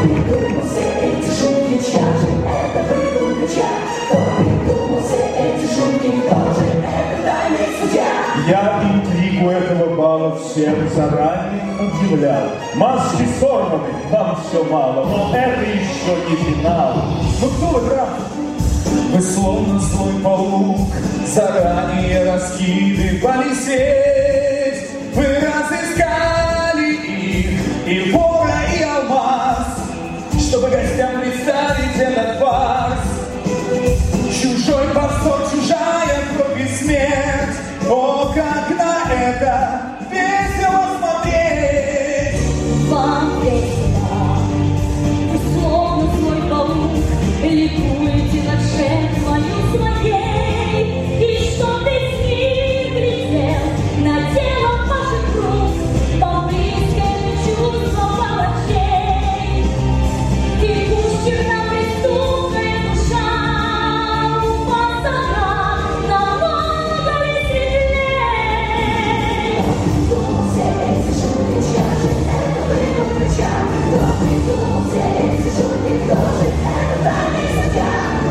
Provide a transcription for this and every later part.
придумал все эти шутки, чья же это придумка, чья? Кто придумал все эти шутки, кто же это тайный судья? Я интригу этого бала всем заранее объявлял. Маски сорваны, вам все мало, но это еще не финал. Ну кто вы, брат? Вы словно злой паук, заранее раскидывали сеть. Вы разыскали их, и вора, и алмаз, чтобы гостям представить этот фарс. Чужой позор, чужая кровь и смерть. О, как на это весело смотреть! Вам весело, вы словно свой паук, ликуете над жертвою своей. И что ты с ним глядел на тело ваших рук, по-близкому чувство палачей. И пусть чернопреступная душа у вас одна намного веселей. Придумал все эти шутки, чья же это придумка, чья? Кто придумал все эти шутки, кто же это тайный судья?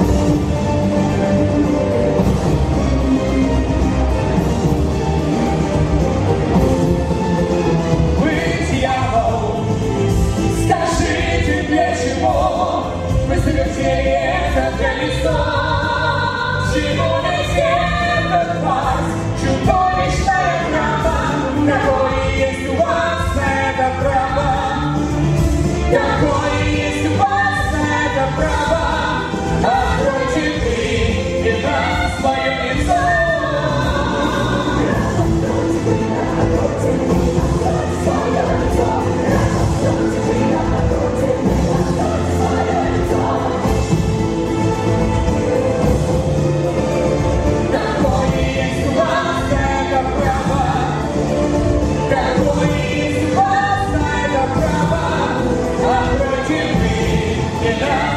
Вы дьявол, скажите, для чего вы завертели этот колесо? Чего весь этот фарс, чудовищная драма? Какое есть у вас на это право? Какое есть у вас на это право? Откройте вы и нам свое лицо. Какое есть у вас на это право? Какое есть у вас на это право? Откройте вы и нам